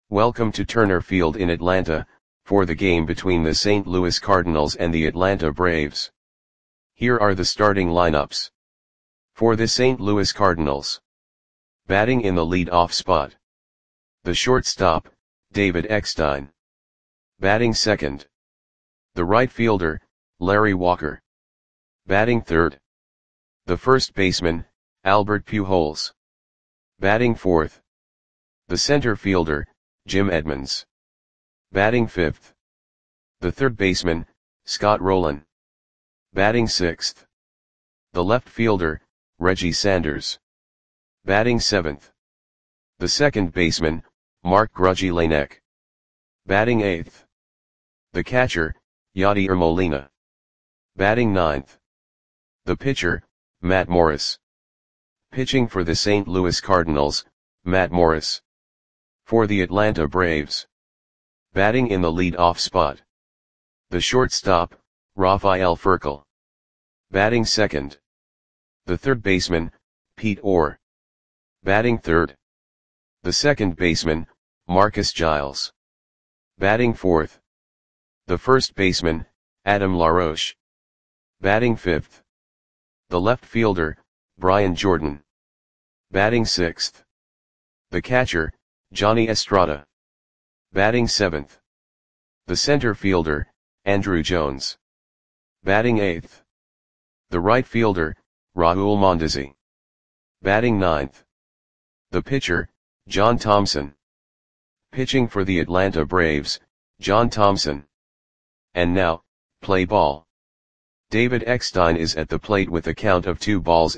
Welcome to Turner Field in Atlanta, for the game between the St. Louis Cardinals and the Atlanta Braves. Here are the starting lineups. For the St. Louis Cardinals. Batting in the lead-off spot. The shortstop, David Eckstein. Batting second. The right fielder, Larry Walker. Batting third. The first baseman, Albert Pujols. Batting fourth. The center fielder, Jim Edmonds. Batting fifth. The third baseman, Scott Rolen. Batting sixth. The left fielder, Reggie Sanders. Batting seventh. The second baseman, Mark Grudzielanek. Batting eighth. The catcher, Yadier Molina. Batting ninth. The pitcher, Matt Morris. Pitching for the St. Louis Cardinals, Matt Morris. For the Atlanta Braves. Batting in the lead-off spot. The shortstop, Rafael Furcal. Batting second. The third baseman, Pete Orr. Batting third. The second baseman, Marcus Giles. Batting fourth. The first baseman, Adam LaRoche. Batting fifth. The left fielder, Brian Jordan. Batting sixth. The catcher, Johnny Estrada. Batting seventh. The center fielder, Andruw Jones. Batting eighth. The right fielder, Raul Mondesi. Batting ninth. The pitcher, John Thompson. Pitching for the Atlanta Braves, John Thompson. And now, play ball. David Eckstein is at the plate with a count of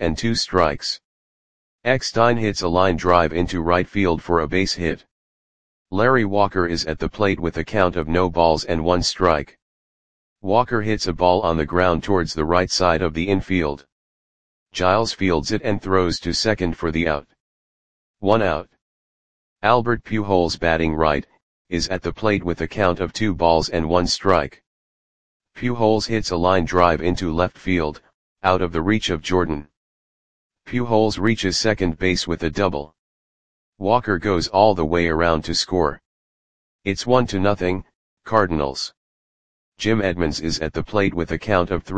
2-2 Eckstein hits a line drive into right field for a base hit. Larry Walker is at the plate with a count of 0-1. Walker hits a ball on the ground towards the right side of the infield. Giles fields it and throws to second for the out. 1 out. Albert Pujols, batting right, is at the plate with a count of 2-1. Pujols hits a line drive into left field, out of the reach of Jordan. Pujols reaches second base with a double. Walker goes all the way around to score. It's 1-0, Cardinals. Jim Edmonds is at the plate with a count of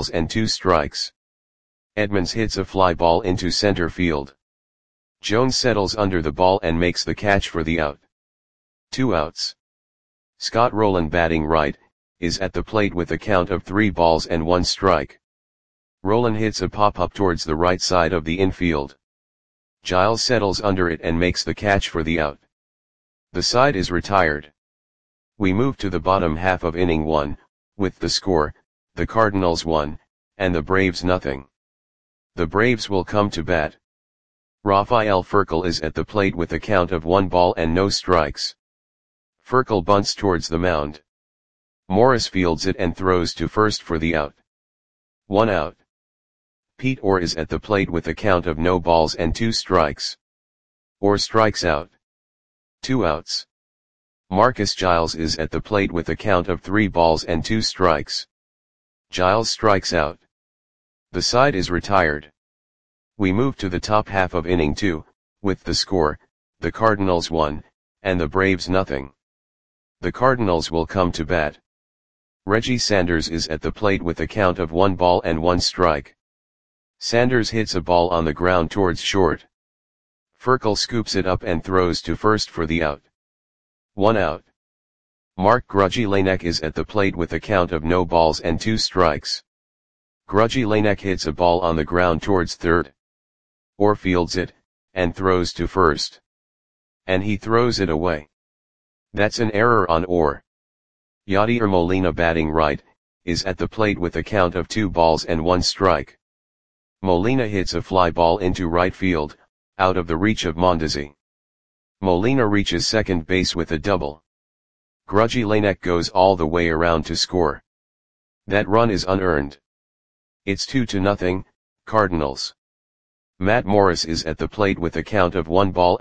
3-2. Edmonds hits a fly ball into center field. Jones settles under the ball and makes the catch for the out. 2 outs. Scott Rolen, batting right, is at the plate with a count of 3-1. Rolen hits a pop-up towards the right side of the infield. Giles settles under it and makes the catch for the out. The side is retired. We move to the bottom half of inning 1, with the score, the Cardinals 1, and the Braves 0. The Braves will come to bat. Rafael Furcal is at the plate with a count of 1-0. Furcal bunts towards the mound. Morris fields it and throws to first for the out. 1 out. Pete Orr is at the plate with a count of 0-2. Orr strikes out. 2 outs. Marcus Giles is at the plate with a count of 3-2. Giles strikes out. The side is retired. We move to the top half of inning 2, with the score, the Cardinals 1, and the Braves 0. The Cardinals will come to bat. Reggie Sanders is at the plate with a count of 1-1. Sanders hits a ball on the ground towards short. Furcal scoops it up and throws to first for the out. 1 out. Mark Grudzielanek is at the plate with a count of 0-2. Grudzielanek hits a ball on the ground towards third. Orr fields it, and throws to first. And he throws it away. That's an error on Orr. Yadier Molina, batting right, is at the plate with a count of 2-1. Molina hits a fly ball into right field, out of the reach of Mondesi. Molina reaches second base with a double. Grudzielanek goes all the way around to score. That run is unearned. It's 2-0, Cardinals. Matt Morris is at the plate with a count of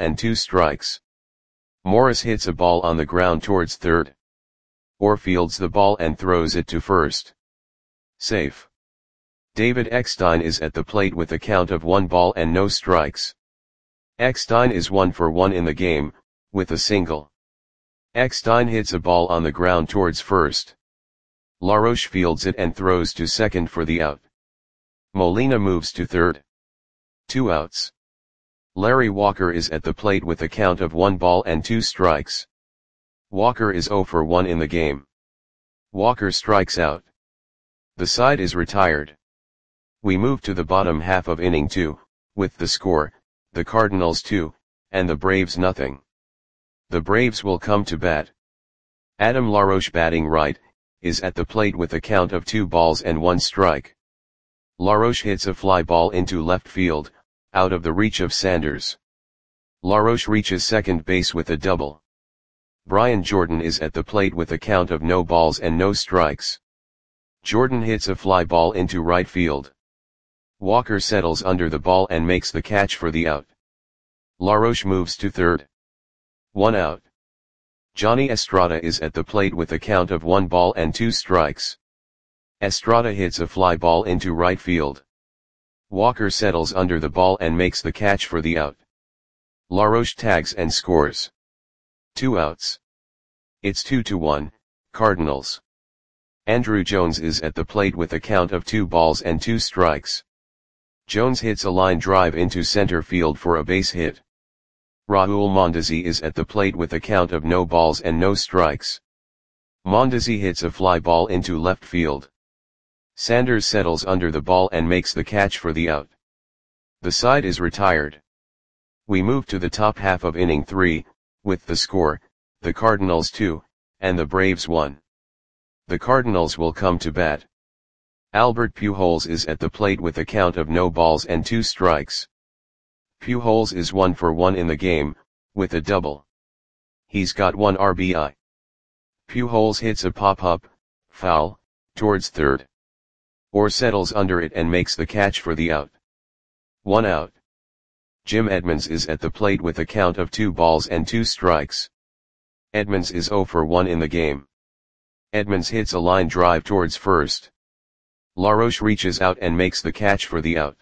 1-2. Morris hits a ball on the ground towards third. Orr fields the ball and throws it to first. Safe. David Eckstein is at the plate with a count of 1-0. Eckstein is 1 for 1 in the game, with a single. Eckstein hits a ball on the ground towards first. LaRoche fields it and throws to second for the out. Molina moves to third. 2 outs. Larry Walker is at the plate with a count of 1 ball and 2 strikes. Walker is 0 for 1 in the game. Walker strikes out. The side is retired. We move to the bottom half of inning 2, with the score, the Cardinals 2, and the Braves nothing. The Braves will come to bat. Adam LaRoche, batting right, is at the plate with a count of 2 balls and 1 strike. LaRoche hits a fly ball into left field, out of the reach of Sanders. LaRoche reaches second base with a double. Brian Jordan is at the plate with a count of no balls and no strikes. Jordan hits a fly ball into right field. Walker settles under the ball and makes the catch for the out. LaRoche moves to third. 1 out. Johnny Estrada is at the plate with a count of 1 ball and 2 strikes. Estrada hits a fly ball into right field. Walker settles under the ball and makes the catch for the out. LaRoche tags and scores. 2 outs. It's 2-1, Cardinals. Andrew Jones is at the plate with a count of 2 balls and 2 strikes. Jones hits a line drive into center field for a base hit. Raul Mondesi is at the plate with a count of no balls and no strikes. Mondesi hits a fly ball into left field. Sanders settles under the ball and makes the catch for the out. The side is retired. We move to the top half of inning 3, with the score, the Cardinals 2, and the Braves 1. The Cardinals will come to bat. Albert Pujols is at the plate with a count of no balls and 2 strikes. Pujols is 1 for 1 in the game, with a double. He's got 1 RBI. Pujols hits a pop-up, foul, towards third. Or settles under it and makes the catch for the out. 1 out. Jim Edmonds is at the plate with a count of 2 balls and 2 strikes. Edmonds is 0 for 1 in the game. Edmonds hits a line drive towards first. LaRoche reaches out and makes the catch for the out.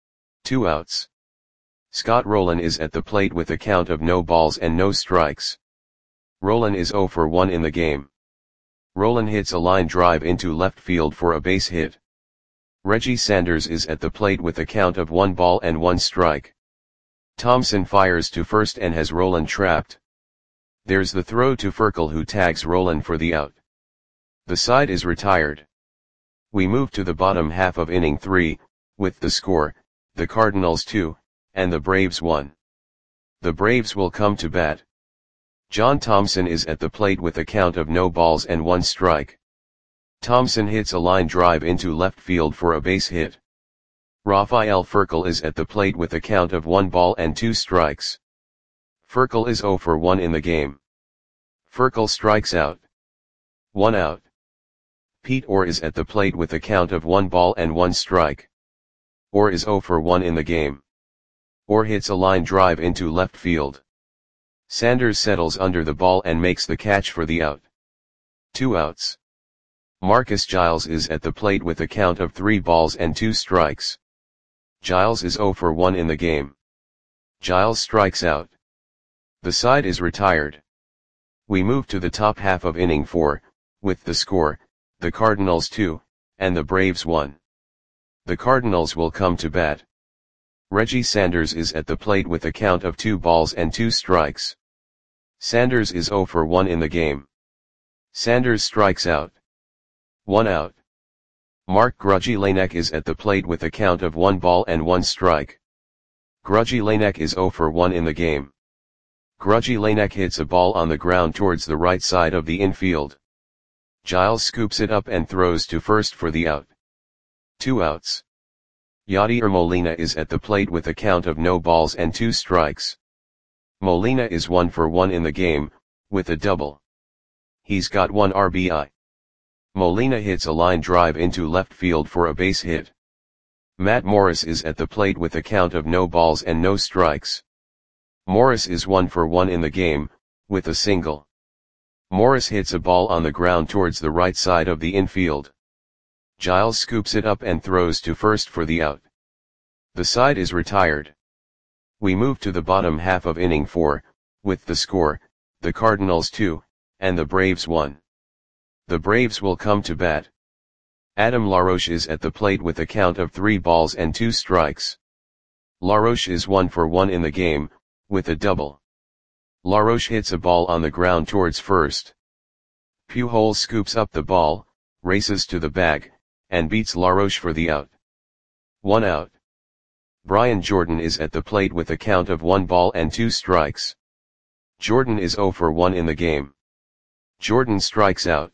2 outs. Scott Rolen is at the plate with a count of no balls and no strikes. Rolen is 0 for 1 in the game. Rolen hits a line drive into left field for a base hit. Reggie Sanders is at the plate with a count of 1 ball and 1 strike. Thompson fires to first and has Rolen trapped. There's the throw to Furkel, who tags Rolen for the out. The side is retired. We move to the bottom half of inning 3, with the score, the Cardinals 2, and the Braves 1. The Braves will come to bat. John Thompson is at the plate with a count of no balls and 1 strike. Thompson hits a line drive into left field for a base hit. Rafael Furkel is at the plate with a count of 1 ball and 2 strikes. Furkel is 0 for 1 in the game. Furkel strikes out. 1 out. Pete Orr is at the plate with a count of 1 ball and 1 strike. Orr is 0 for 1 in the game. Orr hits a line drive into left field. Sanders settles under the ball and makes the catch for the out. 2 outs. Marcus Giles is at the plate with a count of 3 balls and 2 strikes. Giles is 0 for 1 in the game. Giles strikes out. The side is retired. We move to the top half of inning 4, with the score, the Cardinals 2, and the Braves 1. The Cardinals will come to bat. Reggie Sanders is at the plate with a count of 2 balls and 2 strikes. Sanders is 0 for 1 in the game. Sanders strikes out. 1 out. Mark Grudzielanek is at the plate with a count of 1 ball and 1 strike. Grudzielanek is 0 for 1 in the game. Grudzielanek hits a ball on the ground towards the right side of the infield. Giles scoops it up and throws to first for the out. 2 outs. Yadier Molina is at the plate with a count of no balls and 2 strikes. Molina is 1 for 1 in the game, with a double. He's got 1 RBI. Molina hits a line drive into left field for a base hit. Matt Morris is at the plate with a count of no balls and no strikes. Morris is 1 for 1 in the game, with a single. Morris hits a ball on the ground towards the right side of the infield. Giles scoops it up and throws to first for the out. The side is retired. We move to the bottom half of inning 4, with the score, the Cardinals 2, and the Braves 1. The Braves will come to bat. Adam LaRoche is at the plate with a count of 3 balls and 2 strikes. LaRoche is 1 for 1 in the game, with a double. LaRoche hits a ball on the ground towards first. Pujols scoops up the ball, races to the bag, and beats LaRoche for the out. 1 out. Brian Jordan is at the plate with a count of 1 ball and 2 strikes. Jordan is 0 for 1 in the game. Jordan strikes out.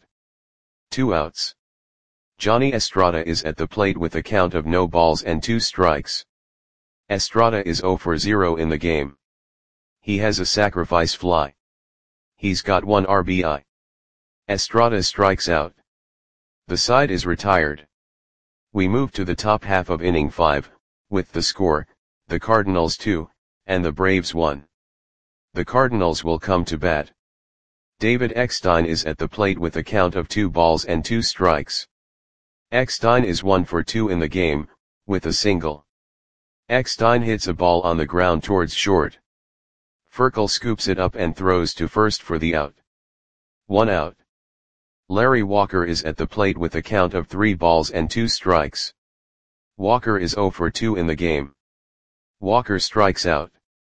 2 outs. Johnny Estrada is at the plate with a count of no balls and 2 strikes. Estrada is 0 for 0 in the game. He has a sacrifice fly. He's got 1 RBI. Estrada strikes out. The side is retired. We move to the top half of inning 5, with the score, the Cardinals 2, and the Braves 1. The Cardinals will come to bat. David Eckstein is at the plate with a count of 2 balls and 2 strikes. Eckstein is 1 for 2 in the game, with a single. Eckstein hits a ball on the ground towards short. Furkel scoops it up and throws to first for the out. 1 out. Larry Walker is at the plate with a count of 3 balls and 2 strikes. Walker is 0 for 2 in the game. Walker strikes out.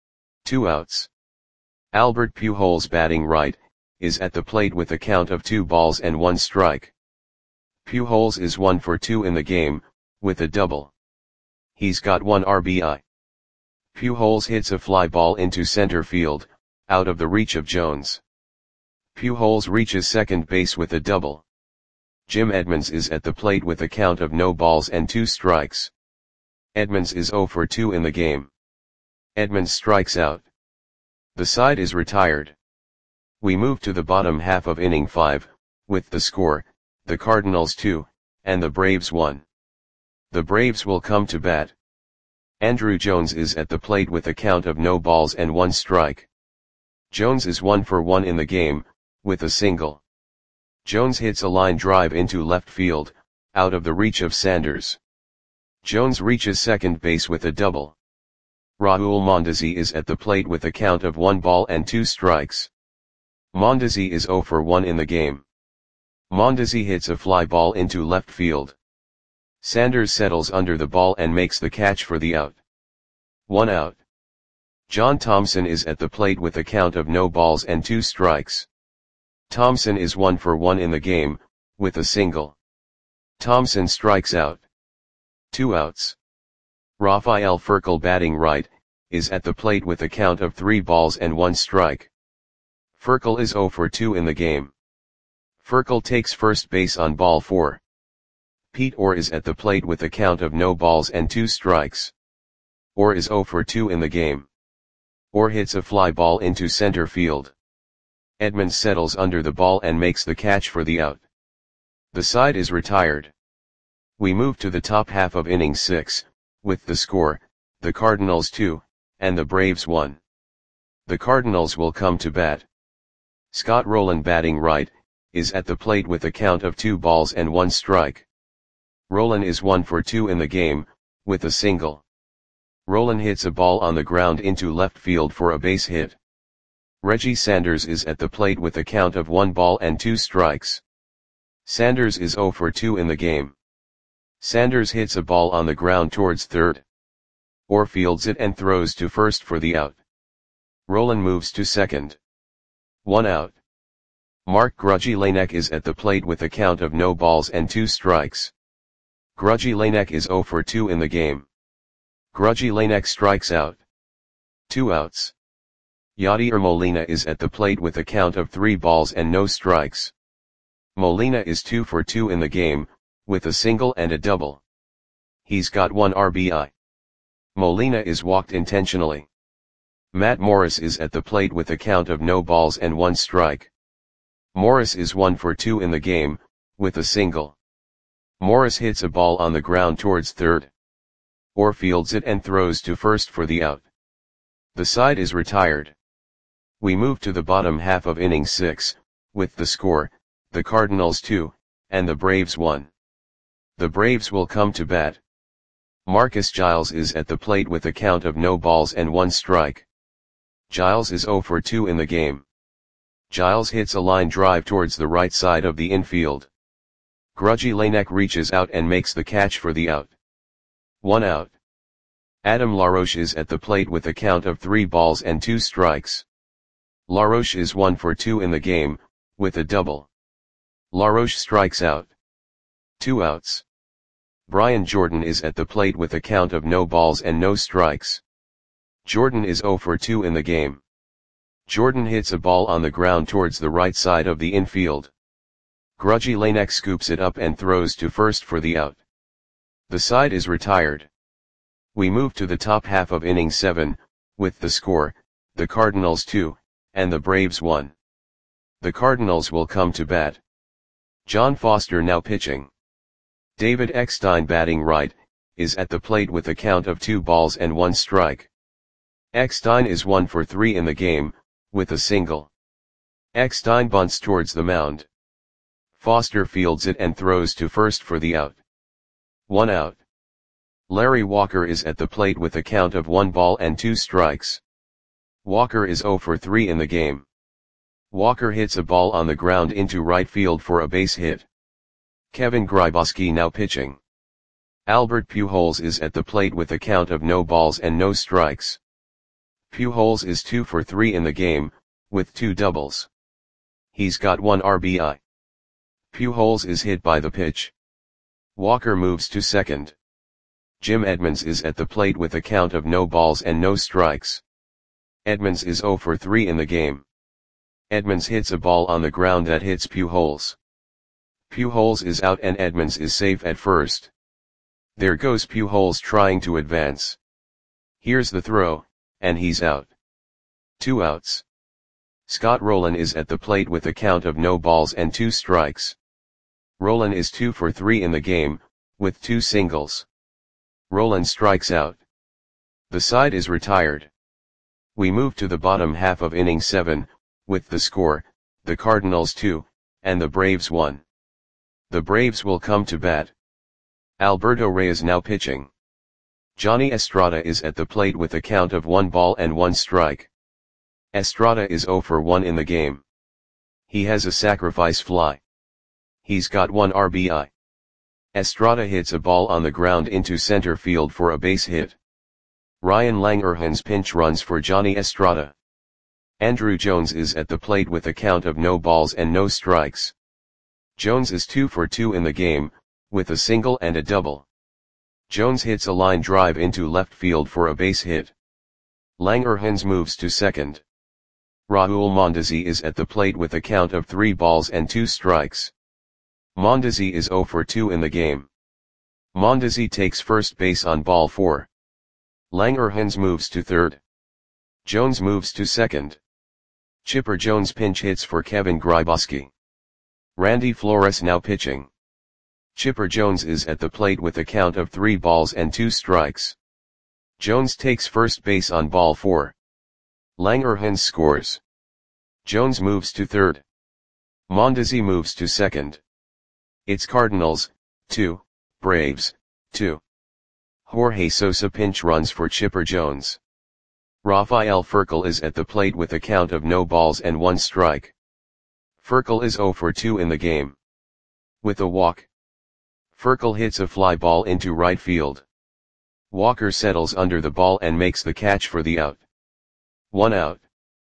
2 outs. Albert Pujols, batting right, is at the plate with a count of 2 balls and 1 strike. Pujols is 1 for 2 in the game, with a double. He's got 1 RBI. Pujols hits a fly ball into center field, out of the reach of Jones. Pujols reaches second base with a double. Jim Edmonds is at the plate with a count of no balls and 2 strikes. Edmonds is 0 for 2 in the game. Edmonds strikes out. The side is retired. We move to the bottom half of inning 5, with the score, the Cardinals 2, and the Braves 1. The Braves will come to bat. Andruw Jones is at the plate with a count of no balls and 1 strike. Jones is 1 for 1 in the game, with a single. Jones hits a line drive into left field, out of the reach of Sanders. Jones reaches second base with a double. Raul Mondesi is at the plate with a count of 1 ball and 2 strikes. Mondesi is 0 for 1 in the game. Mondesi hits a fly ball into left field. Sanders settles under the ball and makes the catch for the out. 1 out. John Thompson is at the plate with a count of no balls and 2 strikes. Thompson is 1 for 1 in the game, with a single. Thompson strikes out. 2 outs. Rafael Furkel, batting right, is at the plate with a count of 3 balls and 1 strike. Furkel is 0 for 2 in the game. Furkel takes first base on ball 4. Pete Orr is at the plate with a count of no balls and 2 strikes. Orr is 0 for 2 in the game. Orr hits a fly ball into center field. Edmonds settles under the ball and makes the catch for the out. The side is retired. We move to the top half of inning 6, with the score, the Cardinals 2, and the Braves 1. The Cardinals will come to bat. Scott Rowland, batting right, is at the plate with a count of 2 balls and 1 strike. Rowland is 1 for 2 in the game, with a single. Rowland hits a ball on the ground into left field for a base hit. Reggie Sanders is at the plate with a count of 1 ball and 2 strikes. Sanders is 0 for 2 in the game. Sanders hits a ball on the ground towards third. Orr fields it and throws to first for the out. Rowland moves to second. 1 out. Mark Grudzielanek is at the plate with a count of no balls and 2 strikes. Grudzielanek is 0 for 2 in the game. Grudzielanek strikes out. 2 outs. Yadier Molina is at the plate with a count of 3 balls and no strikes. Molina is 2 for 2 in the game, with a single and a double. He's got 1 RBI. Molina is walked intentionally. Matt Morris is at the plate with a count of no balls and 1 strike. Morris is 1 for 2 in the game, with a single. Morris hits a ball on the ground towards third. Orr fields it and throws to first for the out. The side is retired. We move to the bottom half of inning 6, with the score, the Cardinals 2, and the Braves 1. The Braves will come to bat. Marcus Giles is at the plate with a count of no balls and 1 strike. Giles is 0 for 2 in the game. Giles hits a line drive towards the right side of the infield. Grudgy Lanek reaches out and makes the catch for the out. 1 out. Adam LaRoche is at the plate with a count of 3 balls and 2 strikes. LaRoche is 1 for 2 in the game, with a double. LaRoche strikes out. 2 outs. Brian Jordan is at the plate with a count of no balls and no strikes. Jordan is 0 for 2 in the game. Jordan hits a ball on the ground towards the right side of the infield. Grudgy Lanek scoops it up and throws to first for the out. The side is retired. We move to the top half of inning 7, with the score, the Cardinals 2, and the Braves 1. The Cardinals will come to bat. John Foster now pitching. David Eckstein batting right, is at the plate with a count of 2 balls and 1 strike. Eckstein is 1 for 3 in the game, with a single. Eckstein bunts towards the mound. Foster fields it and throws to first for the out. 1 out. Larry Walker is at the plate with a count of 1 ball and 2 strikes. Walker is 0 for 3 in the game. Walker hits a ball on the ground into right field for a base hit. Kevin Grybauski now pitching. Albert Pujols is at the plate with a count of no balls and no strikes. Pujols is 2 for 3 in the game, with 2 doubles. He's got 1 RBI. Pujols is hit by the pitch. Walker moves to second. Jim Edmonds is at the plate with a count of no balls and no strikes. Edmonds is 0 for 3 in the game. Edmonds hits a ball on the ground that hits Pujols. Pujols is out and Edmonds is safe at first. There goes Pujols trying to advance. Here's the throw, and he's out. 2 outs. Scott Rowland is at the plate with a count of no balls and 2 strikes. Rowland is 2 for 3 in the game, with 2 singles. Rowland strikes out. The side is retired. We move to the bottom half of inning 7, with the score, the Cardinals 2, and the Braves 1. The Braves will come to bat. Alberto Reyes now pitching. Johnny Estrada is at the plate with a count of 1 ball and 1 strike. Estrada is 0 for 1 in the game. He has a sacrifice fly. He's got 1 RBI. Estrada hits a ball on the ground into center field for a base hit. Ryan Langerhans pinch runs for Johnny Estrada. Andrew Jones is at the plate with a count of no balls and no strikes. Jones is 2 for 2 in the game, with a single and a double. Jones hits a line drive into left field for a base hit. Langerhans moves to second. Raul Mondesi is at the plate with a count of 3 balls and 2 strikes. Mondesi is 0 for 2 in the game. Mondesi takes first base on ball 4. Langerhans moves to third. Jones moves to second. Chipper Jones pinch hits for Kevin Grybauski. Randy Flores now pitching. Chipper Jones is at the plate with a count of 3 balls and 2 strikes. Jones takes first base on ball 4. Langerhans scores. Jones moves to third. Mondesi moves to second. It's Cardinals, 2, Braves, 2. Jorge Sosa pinch runs for Chipper Jones. Rafael Furcal is at the plate with a count of no balls and 1 strike. Furcal is 0 for 2 in the game. With a walk. Furcal hits a fly ball into right field. Walker settles under the ball and makes the catch for the out. 1 out.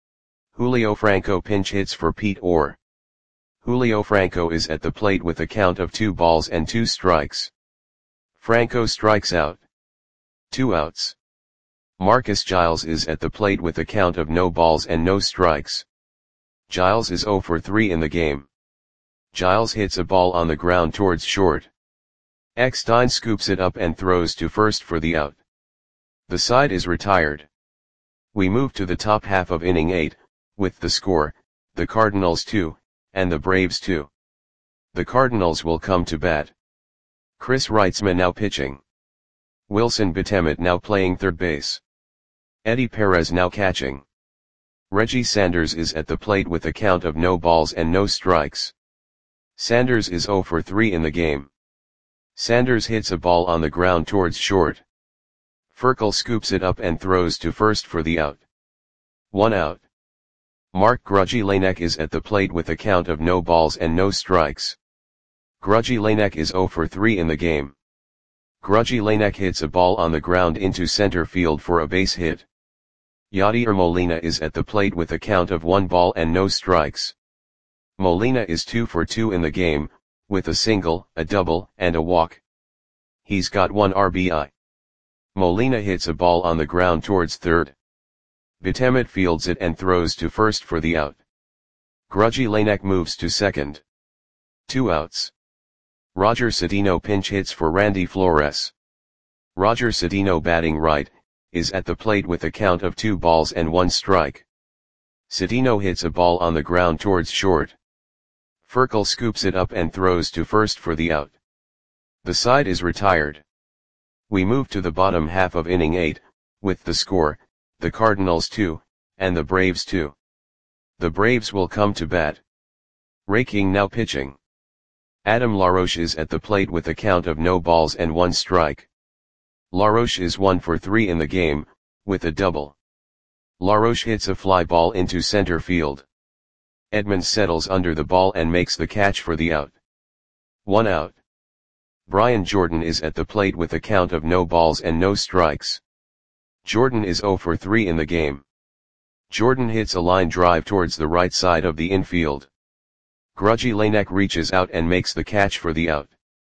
Julio Franco pinch hits for Pete Orr. Julio Franco is at the plate with a count of 2 balls and 2 strikes. Franco strikes out. 2 outs. Marcus Giles is at the plate with a count of no balls and no strikes. Giles is 0 for 3 in the game. Giles hits a ball on the ground towards short. Eckstein scoops it up and throws to first for the out. The side is retired. We move to the top half of inning 8, with the score, the Cardinals 2, and the Braves 2. The Cardinals will come to bat. Chris Reitzman now pitching. Wilson Betemet now playing third base. Eddie Perez now catching. Reggie Sanders is at the plate with a count of no balls and no strikes. Sanders is 0 for 3 in the game. Sanders hits a ball on the ground towards short. Furcal scoops it up and throws to first for the out. 1 out. Mark Grudzielanek is at the plate with a count of no balls and no strikes. Grudzielanek is 0 for 3 in the game. Grudzielanek hits a ball on the ground into center field for a base hit. Yadier Molina is at the plate with a count of 1 ball and no strikes. Molina is 2 for 2 in the game, with a single, a double, and a walk. He's got 1 RBI. Molina hits a ball on the ground towards third. Betemet fields it and throws to first for the out. Grudzielanek moves to second. 2 outs. Roger Cedeno pinch hits for Randy Flores. Roger Cedeno, batting right, is at the plate with a count of 2 balls and 1 strike. Cedeno hits a ball on the ground towards short. Furcal scoops it up and throws to first for the out. The side is retired. We move to the bottom half of inning 8, with the score, the Cardinals 2, and the Braves 2. The Braves will come to bat. Ray King now pitching. Adam LaRoche is at the plate with a count of no balls and 1 strike. LaRoche is 1 for 3 in the game, with a double. LaRoche hits a fly ball into center field. Edmonds settles under the ball and makes the catch for the out. 1 out. Brian Jordan is at the plate with a count of no balls and no strikes. Jordan is 0 for 3 in the game. Jordan hits a line drive towards the right side of the infield. Grudzielanek reaches out and makes the catch for the out.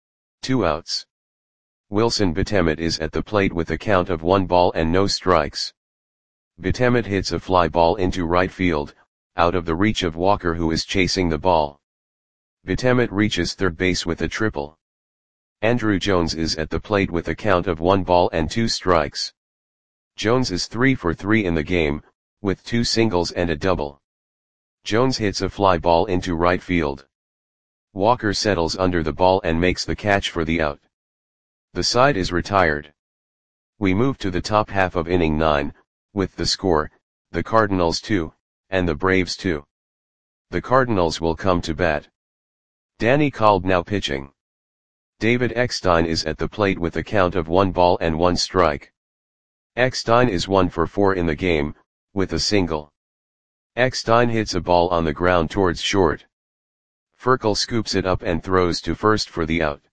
2 outs. Wilson Betemet is at the plate with a count of 1 ball and no strikes. Betemet hits a fly ball into right field, out of the reach of Walker, who is chasing the ball. Betemet reaches third base with a triple. Andruw Jones is at the plate with a count of 1 ball and 2 strikes. Jones is 3 for 3 in the game, with 2 singles and a double. Jones hits a fly ball into right field. Walker settles under the ball and makes the catch for the out. The side is retired. We move to the top half of inning 9, with the score, the Cardinals 2, and the Braves 2. The Cardinals will come to bat. Danny Kolb now pitching. David Eckstein is at the plate with a count of 1 ball and 1 strike. Eckstein is 1 for 4 in the game, with a single. Eckstein hits a ball on the ground towards short. Furcal scoops it up and throws to first for the out.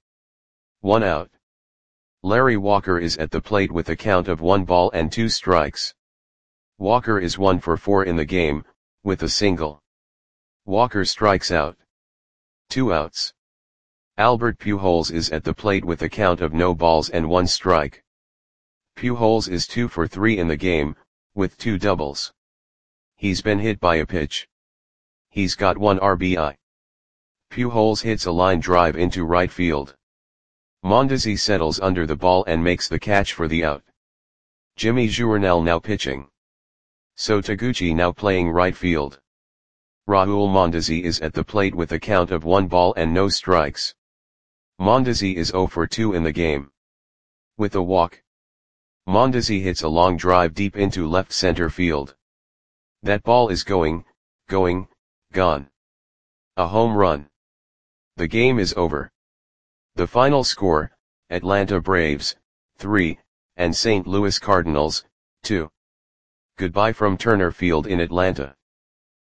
1 out. Larry Walker is at the plate with a count of 1 ball and 2 strikes. Walker is 1 for 4 in the game, with a single. Walker strikes out. 2 outs. Albert Pujols is at the plate with a count of no balls and 1 strike. Pujols is 2 for 3 in the game, with 2 doubles. He's been hit by a pitch. He's got 1 RBI. Pujols hits a line drive into right field. Mondesi settles under the ball and makes the catch for the out. Jimmy Journal now pitching. So Taguchi now playing right field. Raul Mondesi is at the plate with a count of 1 ball and no strikes. Mondesi is 0 for 2 in the game. With a walk. Mondesi hits a long drive deep into left center field. That ball is gone. A home run. The game is over. The final score, Atlanta Braves, 3, and St. Louis Cardinals, 2. Goodbye from Turner Field in Atlanta.